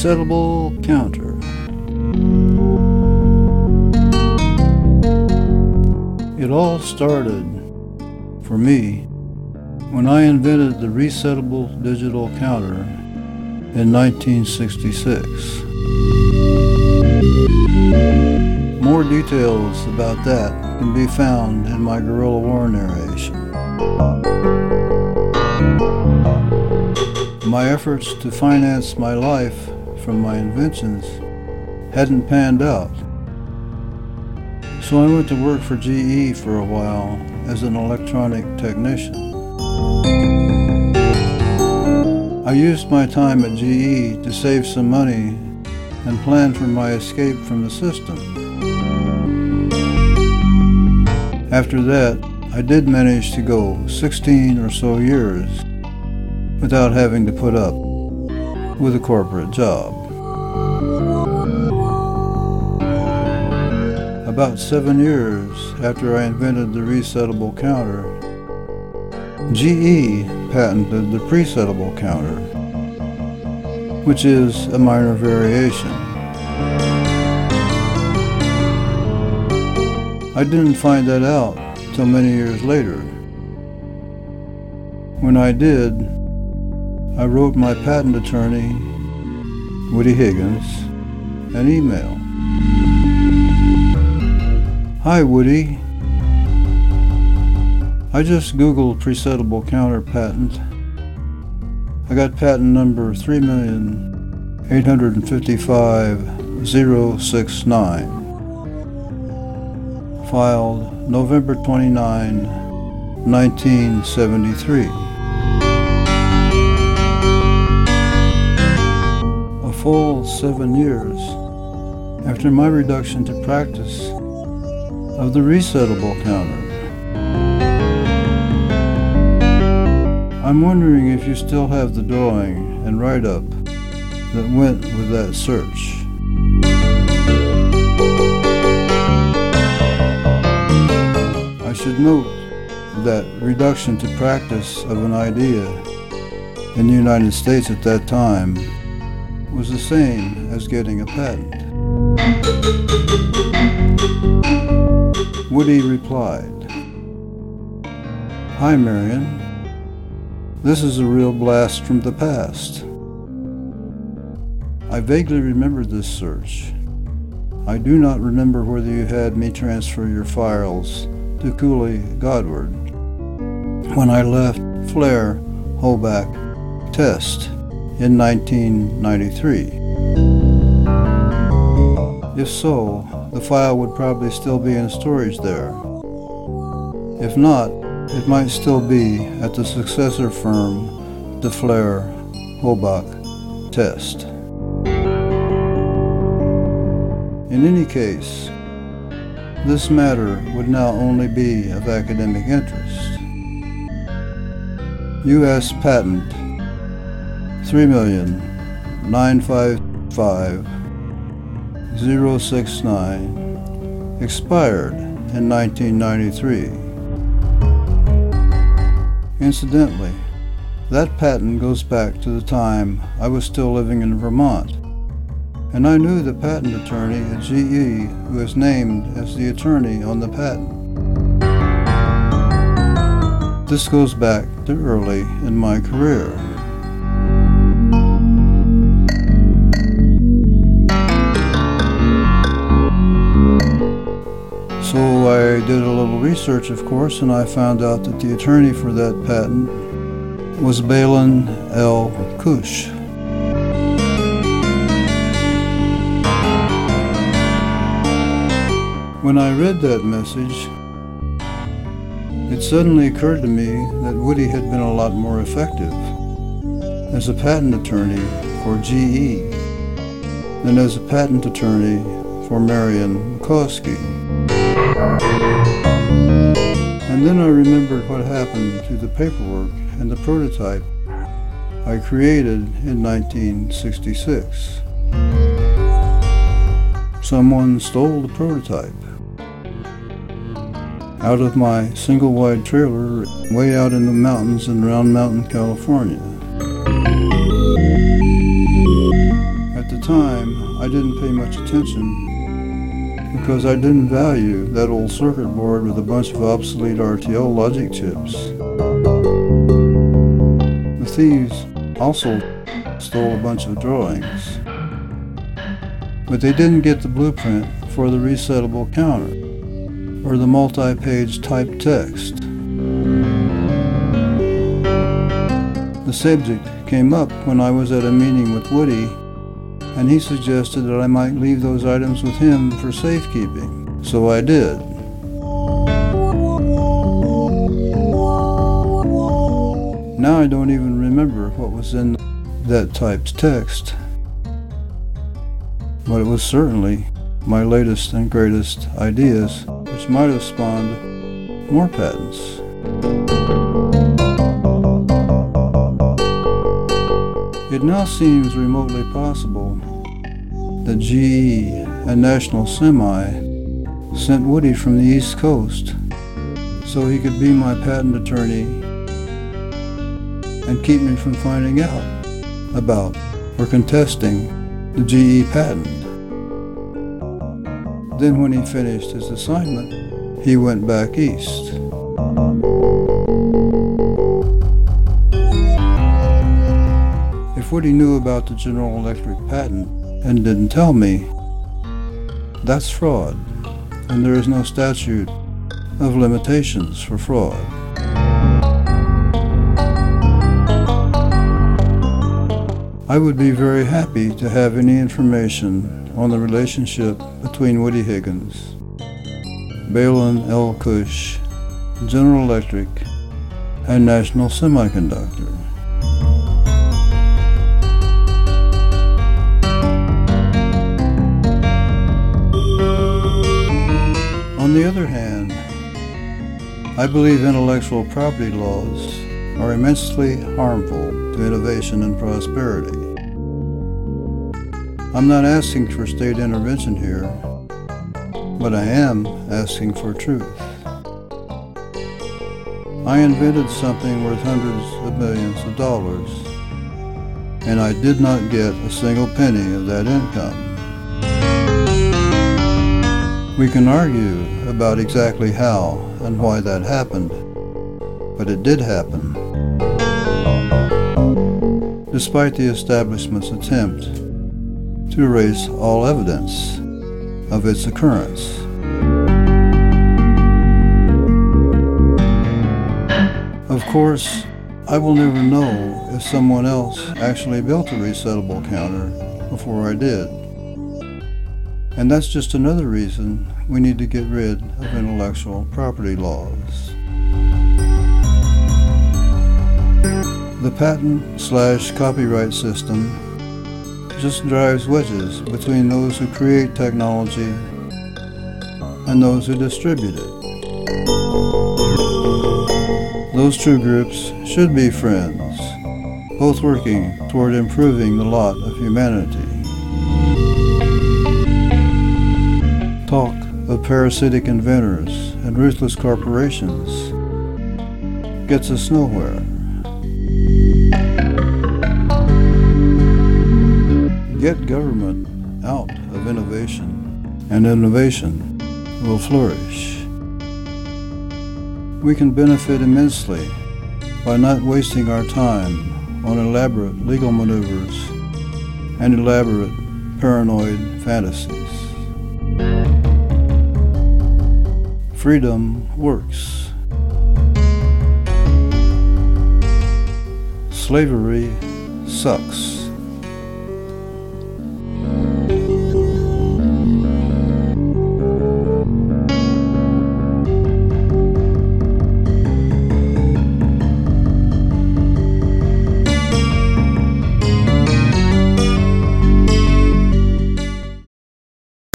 resettable counter. It all started, for me, when I invented the resettable digital counter in 1966. More details about that can be found in my Guerrilla War narration. My efforts to finance my life from my inventions hadn't panned out, so I went to work for GE for a while as an electronic technician. I used my time at GE to save some money and plan for my escape from the system. After that, I did manage to go 16 or so years without having to put up with a corporate job. About 7 years after I invented the resettable counter, GE patented the presettable counter, which is a minor variation. I didn't find that out till many years later. When I did, I wrote my patent attorney, Woody Higgins, an email. Hi, Woody. I just Googled presettable counter patent. I got patent number 3,855,069, filed November 29, 1973. A full 7 years after my reduction to practice of the resettable counter. I'm wondering if you still have the drawing and write-up that went with that search. I should note that reduction to practice of an idea in the United States at that time was the same as getting a patent. Woody replied, Hi, Marion. This is a real blast from the past. I vaguely remember this search. I do not remember whether you had me transfer your files to Cooley Godward when I left Flair Hoback Test in 1993. If so, the file would probably still be in storage there. If not, it might still be at the successor firm, the Flair Hoback Test. In any case, this matter would now only be of academic interest. U.S. Patent 3,955,069 expired in 1993. Incidentally, that patent goes back to the time I was still living in Vermont, and I knew the patent attorney at GE who was named as the attorney on the patent. This goes back to early in my career. So I did a little research, of course, and I found out that the attorney for that patent was Balin L. Cush. When I read that message, it suddenly occurred to me that Woody had been a lot more effective as a patent attorney for GE than as a patent attorney for Marion McCoskey. And then I remembered what happened to the paperwork and the prototype I created in 1966. Someone stole the prototype out of my single-wide trailer way out in the mountains in Round Mountain, California. At the time, I didn't pay much attention because I didn't value that old circuit board with a bunch of obsolete RTL logic chips. The thieves also stole a bunch of drawings, but they didn't get the blueprint for the resettable counter or the multi-page typed text. The subject came up when I was at a meeting with Woody, and he suggested that I might leave those items with him for safekeeping. So I did. Now I don't even remember what was in that typed text, but it was certainly my latest and greatest ideas, which might have spawned more patents. It now seems remotely possible that GE and National Semi sent Woody from the East Coast so he could be my patent attorney and keep me from finding out about or contesting the GE patent. Then when he finished his assignment, he went back east. If Woody knew about the General Electric patent and didn't tell me, that's fraud, and there is no statute of limitations for fraud. I would be very happy to have any information on the relationship between Woody Higgins, Balin L. Cush, General Electric, and National Semiconductor. On the other hand, I believe intellectual property laws are immensely harmful to innovation and prosperity. I'm not asking for state intervention here, but I am asking for truth. I invented something worth hundreds of millions of dollars, and I did not get a single penny of that income. We can argue about exactly how and why that happened, but it did happen, despite the establishment's attempt to erase all evidence of its occurrence. Of course, I will never know if someone else actually built a resettable counter before I did. And that's just another reason we need to get rid of intellectual property laws. The patent/copyright system just drives wedges between those who create technology and those who distribute it. Those two groups should be friends, both working toward improving the lot of humanity. Talk of parasitic inventors and ruthless corporations gets us nowhere. Get government out of innovation, and innovation will flourish. We can benefit immensely by not wasting our time on elaborate legal maneuvers and elaborate paranoid fantasies. Freedom works. Slavery sucks.